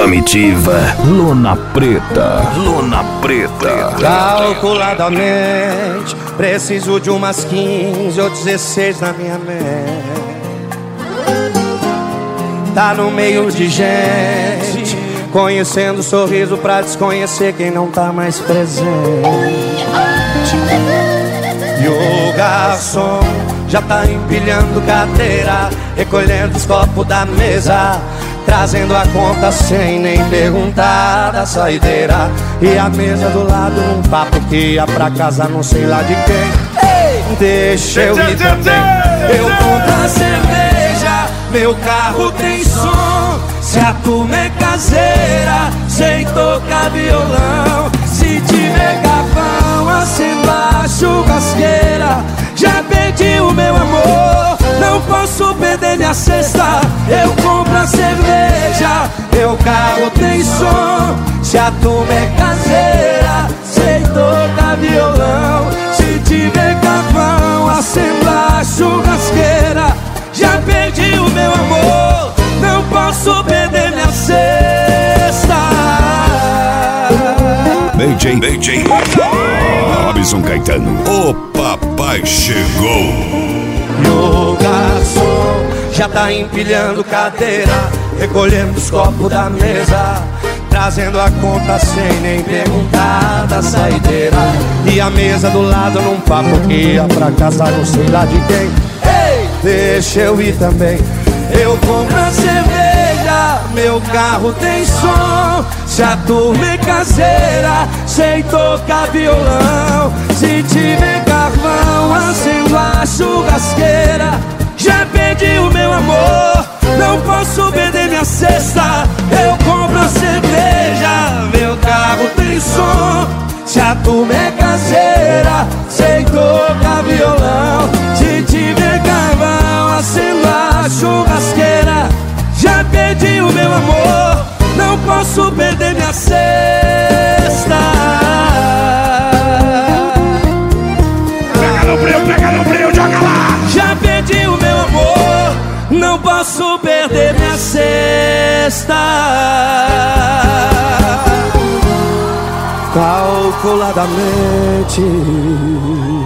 Comitiva Lona Preta. Lona Preta. Calculadamente preciso de umas 15 ou 16 na minha mente. Tá no meio de gente, conhecendo o sorriso pra desconhecer quem não tá mais presente. E o garçom já tá empilhando cadeira, recolhendo os copos da mesa, trazendo a conta sem nem perguntar da saideira. E a mesa do lado num papo que ia pra casa não sei lá de quem. Ei, deixa eu ir também. Eu compro a cerveja, meu carro tem som. Se a turma é caseira, sei tocar violão. Se tiver carvão, acendo a churrasqueira. Já perdi o meu amor, não posso perder minha cesta. Eu compro a cerveja, meu carro tem som. Se a turma é caseira, sei tocar violão. Se tiver carvão, acendo a churrasqueira. Já perdi o meu amor, não posso perder minha cesta. DJ Robson Caetano, o papai chegou. E o garçom já tá empilhando cadeira, recolhendo os copos da mesa, trazendo a conta sem nem perguntar da saideira. E a mesa do lado num papo que ia pra casa não sei lá de quem. Ei, deixa eu ir também. Eu compro a cerveja, meu carro tem som. Se a turma é caseira, sei tocar violão. Se tiver carvão, acendo a churrasqueira. Já perdi o meu amor, não posso perder minha cesta. Eu compro a cerveja, meu carro tem som. Se a turma é caseira, sei tocar violão. Se tiver carvão, acendo a churrasqueira. Já perdi o meu amor, não posso perder minha cesta. Pega no breu, joga lá. Já perdi o meu amor, não posso perder minha cesta. Calculadamente